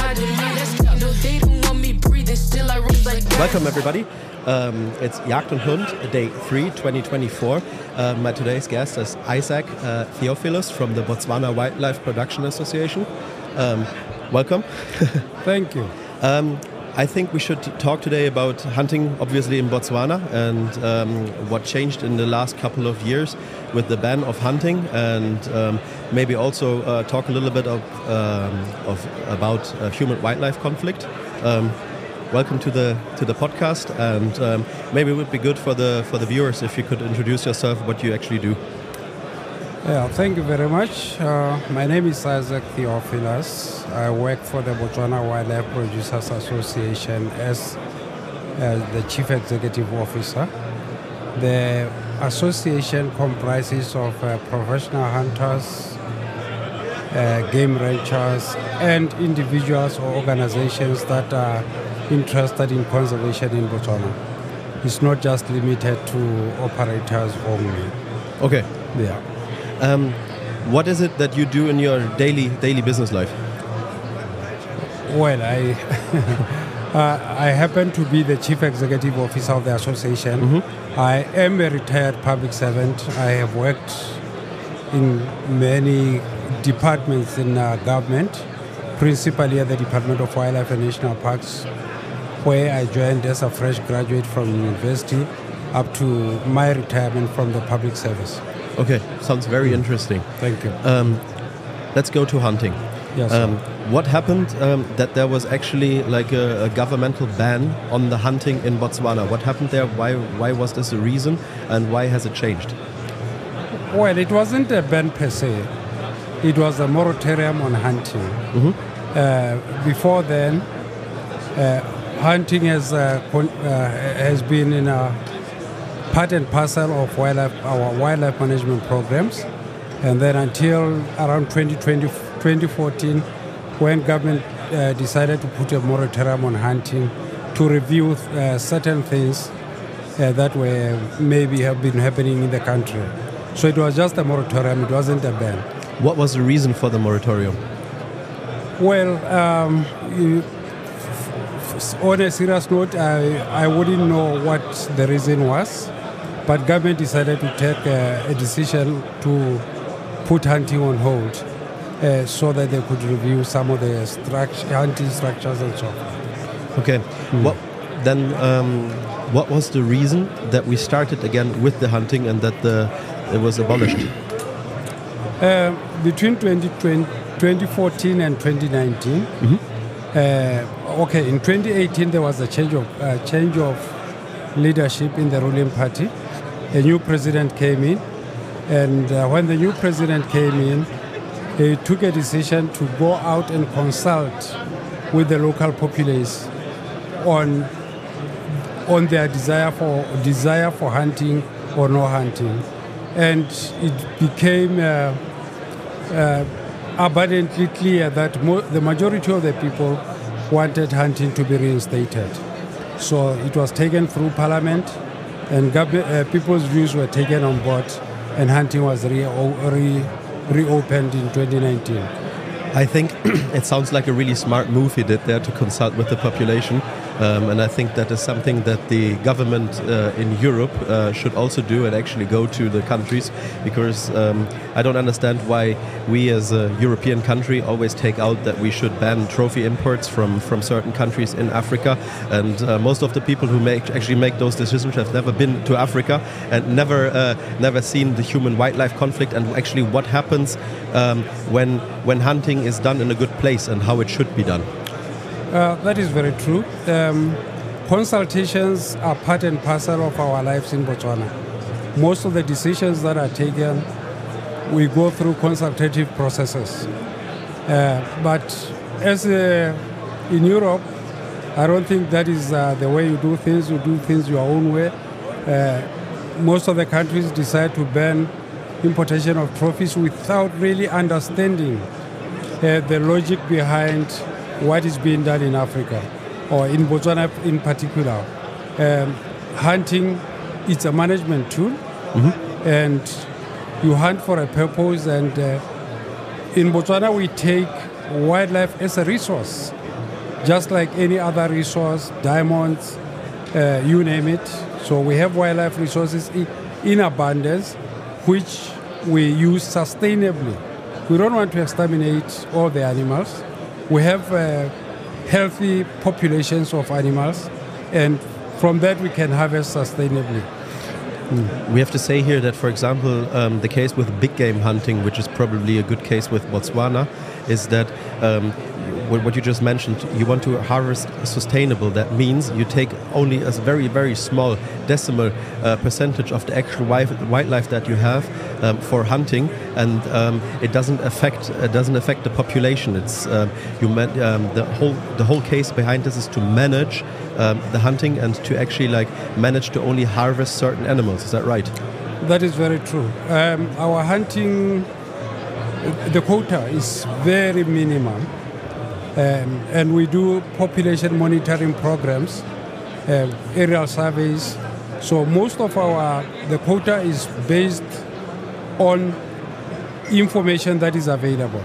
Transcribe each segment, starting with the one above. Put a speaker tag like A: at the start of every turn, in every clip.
A: Welcome everybody. It's Jagd und Hund, day 3, 2024. My today's guest is Isaac Theophilus from the Botswana Wildlife Production Association. Welcome.
B: Thank you.
A: I think we should talk today about hunting, obviously, in Botswana and what changed in the last couple of years with the ban of hunting, and maybe also talk a little bit about human-wildlife conflict. Welcome to the podcast, and maybe it would be good for the viewers if you could introduce yourself, what you actually do.
B: Yeah, thank you very much. My name is Isaac Theophilus. I work for the Botswana Wildlife Producers Association as the Chief Executive Officer. The association comprises of professional hunters, game ranchers, and individuals or organizations that are interested in conservation in Botswana. It's not just limited to operators only.
A: Okay.
B: Yeah.
A: What is it that you do in your daily business life?
B: Well, I happen to be the Chief Executive Officer of the association. Mm-hmm. I am a retired public servant. I have worked in many departments in government, principally at the Department of Wildlife and National Parks, where I joined as a fresh graduate from university up to my retirement from the public service.
A: Okay, sounds very interesting.
B: Thank you.
A: Let's go to hunting.
B: Yes.
A: What happened that there was actually like a governmental ban on the hunting in Botswana? What happened there? Why was this a reason, and why has it changed?
B: Well, it wasn't a ban per se. It was a moratorium on hunting. Mm-hmm. Before then, hunting has been in a part and parcel of our wildlife management programs, and then until around 2014, when government decided to put a moratorium on hunting to review certain things that were maybe have been happening in the country. So it was just a moratorium, it wasn't a ban.
A: What was the reason for the moratorium?
B: Well, on a serious note, I wouldn't know what the reason was, but government decided to take a decision to put hunting on hold so that they could review some of the hunting structures and so on.
A: Okay. What was the reason that we started again with the hunting and that it was abolished?
B: Between 2014 and 2019, in 2018 there was a change of leadership in the ruling party. A new president came in, and when the new president came in, he took a decision to go out and consult with the local populace on their desire for hunting or no hunting, and it became abundantly clear that the majority of the people wanted hunting to be reinstated. So it was taken through Parliament, and people's views were taken on board, and hunting was reopened in 2019.
A: I think it sounds like a really smart move he did there to consult with the population. And I think that is something that the government in Europe should also do, and actually go to the countries, because I don't understand why we as a European country always take out that we should ban trophy imports from certain countries in Africa. And most of the people who actually make those decisions have never been to Africa and never seen the human-wildlife conflict and actually what happens when hunting is done in a good place and how it should be done.
B: That is very true. Consultations are part and parcel of our lives in Botswana. Most of the decisions that are taken, we go through consultative processes. But as in Europe, I don't think that is the way you do things. You do things your own way. Most of the countries decide to ban importation of trophies without really understanding the logic behind what is being done in Africa, or in Botswana in particular. Hunting, it's a management tool, and you hunt for a purpose. And in Botswana, we take wildlife as a resource. just like any other resource, diamonds, you name it. So we have wildlife resources in abundance, which we use sustainably. We don't want to exterminate all the animals. We have healthy populations of animals, and from that we can harvest sustainably.
A: We have to say here that, for example, the case with big game hunting, which is probably a good case with Botswana, is that what you just mentioned, you want to harvest sustainable. That means you take only a very, very small decimal percentage of the actual wildlife that you have for hunting, and it doesn't affect the population. It's the whole case behind this is to manage the hunting and to actually manage to only harvest certain animals. Is that right?
B: That is very true. Our hunting, the quota is very minimal, and we do population monitoring programs, aerial surveys. So most of the quota is based on information that is available.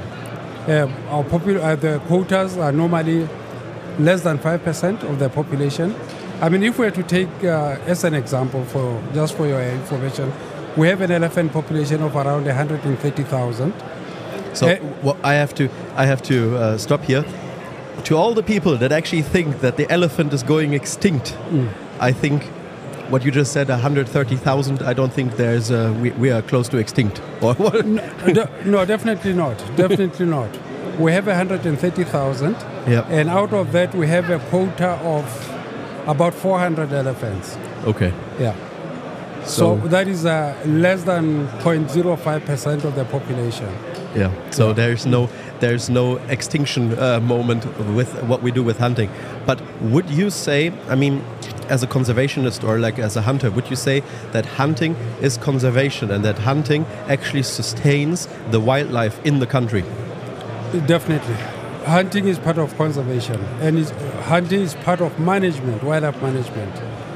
B: The quotas are normally less than 5% of the population. I mean, if we were to take as an example, for your information, we have an elephant population of around 130,000.
A: So I have to stop here. To all the people that actually think that the elephant is going extinct, I think what you just said, 130,000. I don't think we are close to extinct. Or what?
B: No, definitely not. Definitely not. We have 130,000, and out of that we have a quota of about 400 elephants.
A: Okay.
B: Yeah. So that is less than 0.05% of the population.
A: Yeah. So there's no extinction moment with what we do with hunting. But would you say, I mean, as a conservationist or as a hunter, would you say that hunting is conservation and that hunting actually sustains the wildlife in the country?
B: Definitely. Hunting is part of conservation, and hunting is part of management, wildlife management.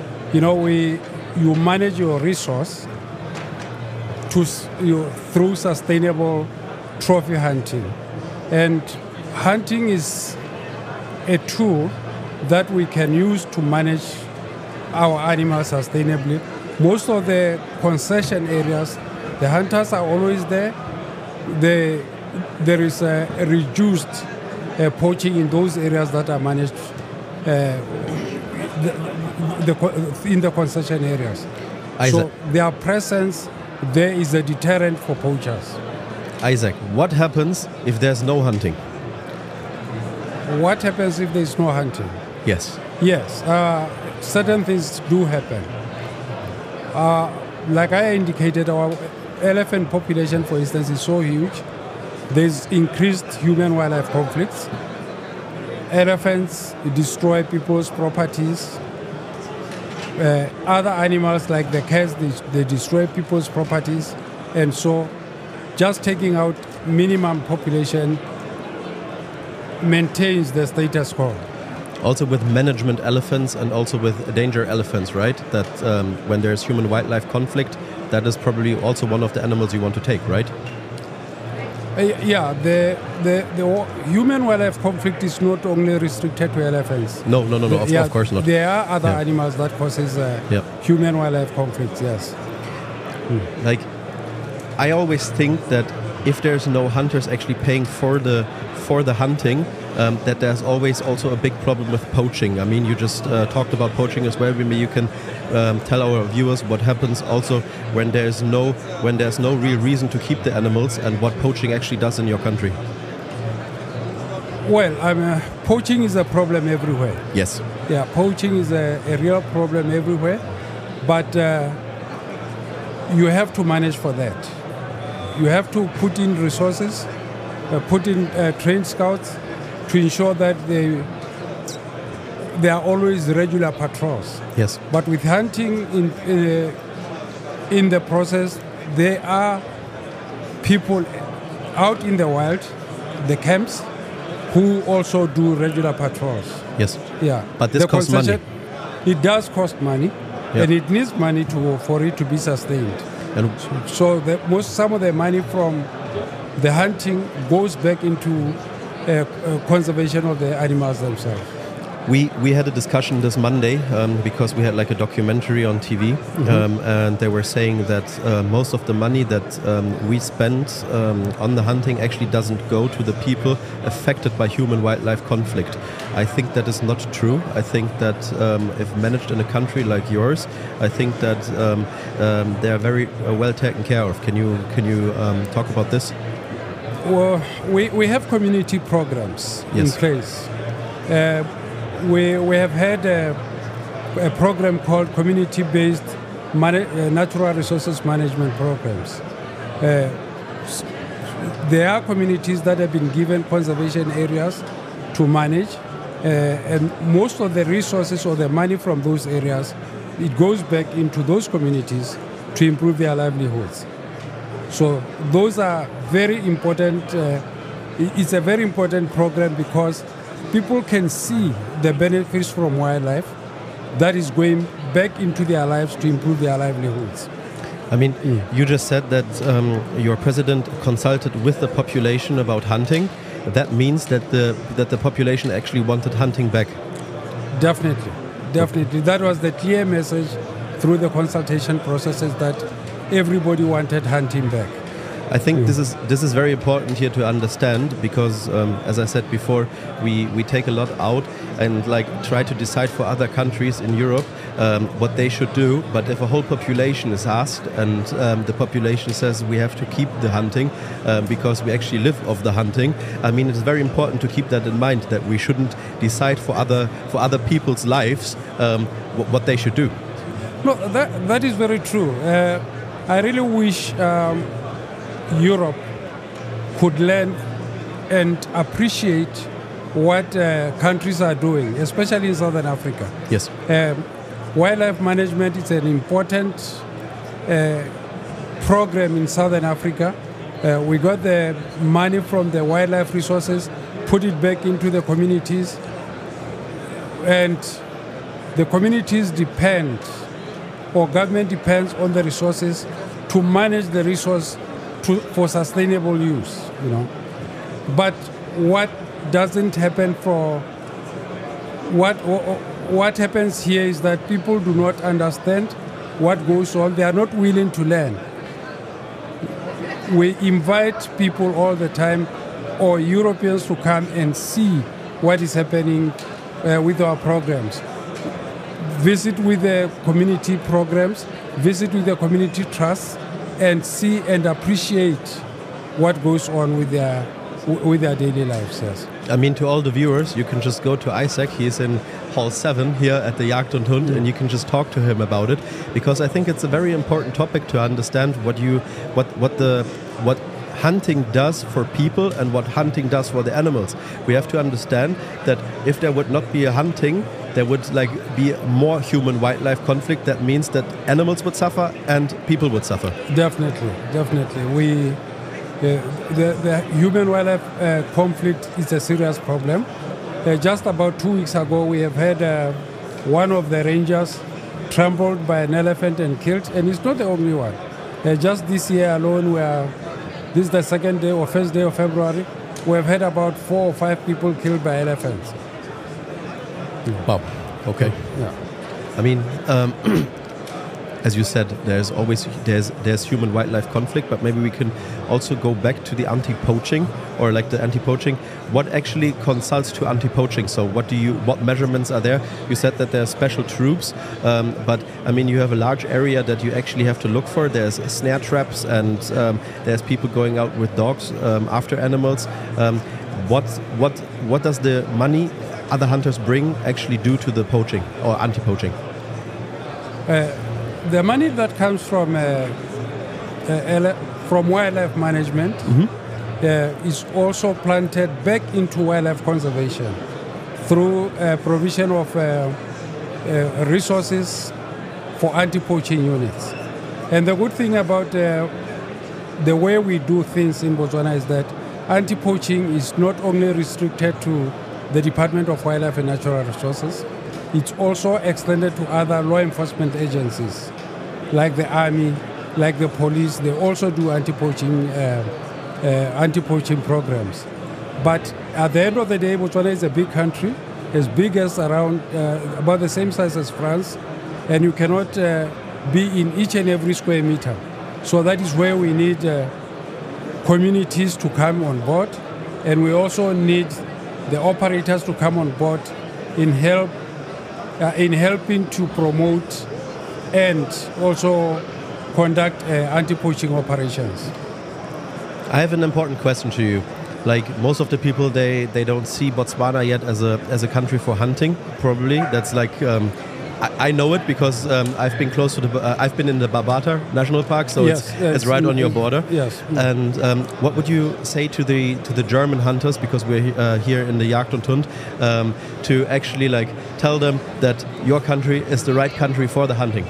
B: You manage your resource through sustainable trophy hunting. And hunting is a tool that we can use to manage our animals sustainably. Most of the concession areas, the hunters are always there. There is a reduced poaching in those areas that are managed in the concession areas.
A: Isaac.
B: So their presence there is a deterrent for poachers.
A: Isaac, what happens if there's no hunting?
B: What happens if there's no hunting?
A: Yes.
B: Yes, certain things do happen. Like I indicated, our elephant population, for instance, is so huge. There's increased human-wildlife conflicts. Elephants destroy people's properties. Other animals like the cats, they destroy people's properties. And so just taking out minimum population maintains the status quo.
A: Also with management elephants and also with danger elephants, right? That when there's human-wildlife conflict, that is probably also one of the animals you want to take, right?
B: Yeah, the human-wildlife conflict is not only restricted to elephants.
A: No, of course not.
B: There are other animals that causes human-wildlife conflicts, yes.
A: Like, I always think that if there's no hunters actually paying for the hunting, that there's always also a big problem with poaching. I mean, you just talked about poaching as well. Maybe you can tell our viewers what happens also when there's no real reason to keep the animals and what poaching actually does in your country.
B: Well, poaching is a problem everywhere.
A: Yes.
B: Yeah, poaching is a real problem everywhere, but you have to manage for that. You have to put in resources, put in trained scouts to ensure that there are always regular patrols.
A: Yes.
B: But with hunting in the process, there are people out in the wild, the camps, who also do regular patrols.
A: Yes.
B: Yeah.
A: But this costs money.
B: It does cost money, and it needs money for it to be sustained.
A: And
B: so some of the money from the hunting goes back into conservation of the animals themselves.
A: We had a discussion this Monday because we had like a documentary on TV, and they were saying that most of the money that we spend on the hunting actually doesn't go to the people affected by human-wildlife conflict. I think that is not true. I think that if managed in a country like yours, I think that they are very well taken care of. Can you talk about this?
B: Well, we have community programs in place. We have had a program called community-based natural resources management programs. There are communities that have been given conservation areas to manage, and most of the resources or the money from those areas, it goes back into those communities to improve their livelihoods. So those are very important. It's a very important program because people can see the benefits from wildlife that is going back into their lives to improve their livelihoods.
A: I mean, you just said that your president consulted with the population about hunting. That means that the population actually wanted hunting back.
B: Definitely. That was the clear message through the consultation processes, that everybody wanted hunting back.
A: I think this is very important here to understand because, as I said before, we take a lot out and like try to decide for other countries in Europe what they should do. But if a whole population is asked and the population says we have to keep the hunting because we actually live off the hunting, I mean it's very important to keep that in mind, that we shouldn't decide for other people's lives what they should do.
B: No, that is very true. I really wish Europe could learn and appreciate what countries are doing, especially in Southern Africa.
A: Yes.
B: Wildlife management is an important program in Southern Africa. We got the money from the wildlife resources, put it back into the communities, and the communities depend, or government depends on the resources to manage the resource for sustainable use, you know. But what doesn't happen what happens here is that people do not understand what goes on. They are not willing to learn. We invite people all the time, or Europeans, to come and see what is happening with our programs. Visit with the community programs, visit with the community trusts, and see and appreciate what goes on with their daily lives. Yes.
A: I mean, to all the viewers, you can just go to Isaac. He's in Hall 7 here at the Jagd und Hund, and you can just talk to him about it, because I think it's a very important topic to understand what hunting does for people and what hunting does for the animals. We have to understand that if there would not be a hunting, there would be more human-wildlife conflict. That means that animals would suffer and people would suffer.
B: Definitely. The human-wildlife conflict is a serious problem. Just about 2 weeks ago, we have had one of the rangers trampled by an elephant and killed, and it's not the only one. Just this year alone, this is the second day or first day of February, we have had about 4 or 5 people killed by elephants.
A: Wow. Okay.
B: Yeah.
A: I mean, as you said, there's human-wildlife conflict, but maybe we can also go back to the anti-poaching, or like the anti-poaching. What actually consults to anti-poaching? So what measurements are there? You said that there are special troops, but I mean, you have a large area that you actually have to look for. There's snare traps, and there's people going out with dogs after animals. What does the money other hunters bring actually do to the poaching or anti-poaching?
B: The money that comes from wildlife management is also planted back into wildlife conservation through provision of resources for anti-poaching units. And the good thing about the way we do things in Botswana is that anti-poaching is not only restricted to the Department of Wildlife and Natural Resources, it's also extended to other law enforcement agencies, like the army, like the police. They also do anti-poaching programs. But at the end of the day, Botswana is a big country, as big as around, about the same size as France, and you cannot be in each and every square meter. So that is where we need communities to come on board, and we also need the operators to come on board in helping to promote and also conduct anti-poaching operations.
A: I have an important question to you. Like most of the people, they don't see Botswana yet as a country for hunting. Probably that's like I know it because I've been close to I've been in the Babata National Park, so
B: yes,
A: it's right on your border.
B: Yes.
A: And what would you say to the German hunters, because we're here in the Jagd und Hund, to actually like tell them that your country is the right country for the hunting?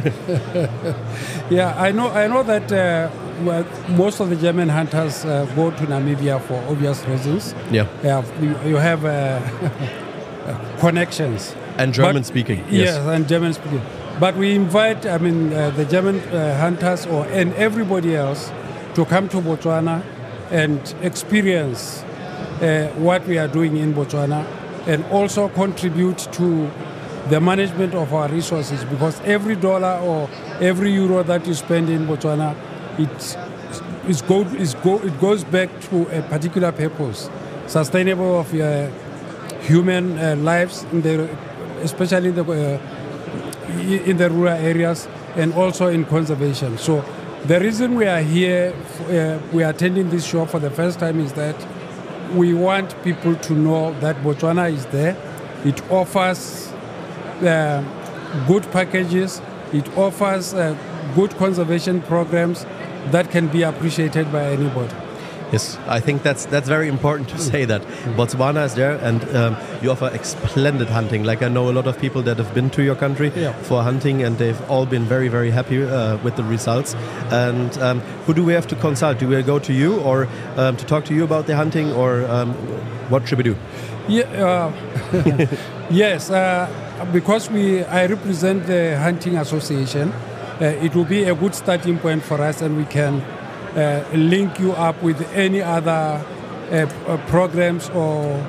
B: Yeah, I know that. Well, most of the German hunters go to Namibia for obvious reasons.
A: Yeah.
B: You have connections.
A: And German speaking. Yes.
B: Yes, and German speaking. But we invite, the German hunters and everybody else to come to Botswana and experience what we are doing in Botswana, and also contribute to the management of our resources, because every dollar or every euro that you spend in Botswana, it goes back to a particular purpose, sustainable of human lives, especially in the rural areas, and also in conservation. So the reason we are here, we are attending this show for the first time, is that we want people to know that Botswana is there. It offers good packages. It offers good conservation programs that can be appreciated by anybody.
A: Yes, I think that's very important to say that Botswana is there, and you offer splendid hunting. Like I know a lot of people that have been to your country for hunting, and they've all been very, very happy with the results. And who do we have to consult? Do we go to you, or to talk to you about the hunting, or what should we do?
B: Yeah, yes, because I represent the Hunting Association. It will be a good starting point for us, and we can link you up with any other programs or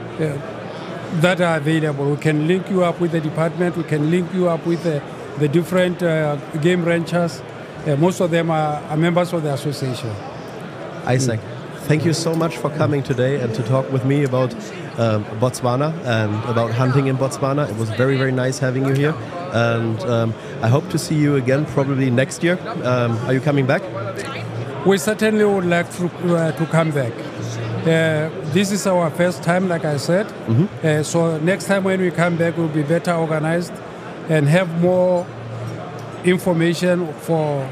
B: that are available. We can link you up with the department. We can link you up with the different game ranchers. Most of them are members of the association.
A: Isaac, thank you so much for coming today and to talk with me about Botswana and about hunting in Botswana. It was very, very nice having you here. And I hope to see you again probably next year. Are you coming back?
B: We certainly would like to come back. This is our first time, like I said. Mm-hmm. So next time when we come back, we'll be better organized and have more information for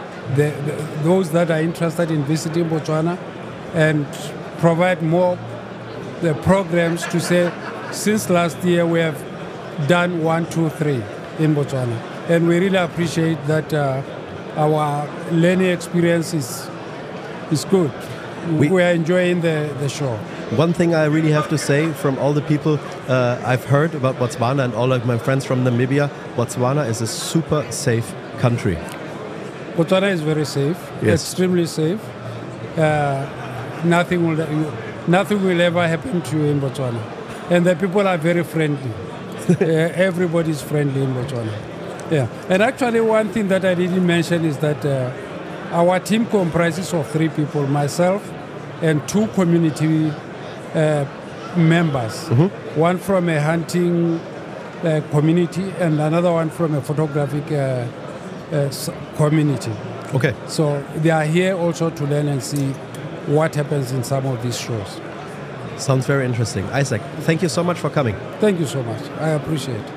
B: those that are interested in visiting Botswana, and provide more the programs to say, since last year we have done 1, 2, 3 in Botswana, and we really appreciate that our learning experience is good. We are enjoying the show.
A: One thing I really have to say, from all the people I've heard about Botswana and all of my friends from Namibia, Botswana is a super safe country.
B: Botswana is very safe,
A: yes.
B: Extremely safe. Nothing will ever happen to you in Botswana. And the people are very friendly. Everybody is friendly in Botswana. Yeah. And actually one thing that I didn't mention is that our team comprises of 3 people, myself and 2 community members. Mm-hmm. One from a hunting community and another one from a photographic community.
A: Okay.
B: So they are here also to learn and see what happens in some of these shows.
A: Sounds very interesting. Isaac, thank you so much for coming.
B: Thank you so much. I appreciate it.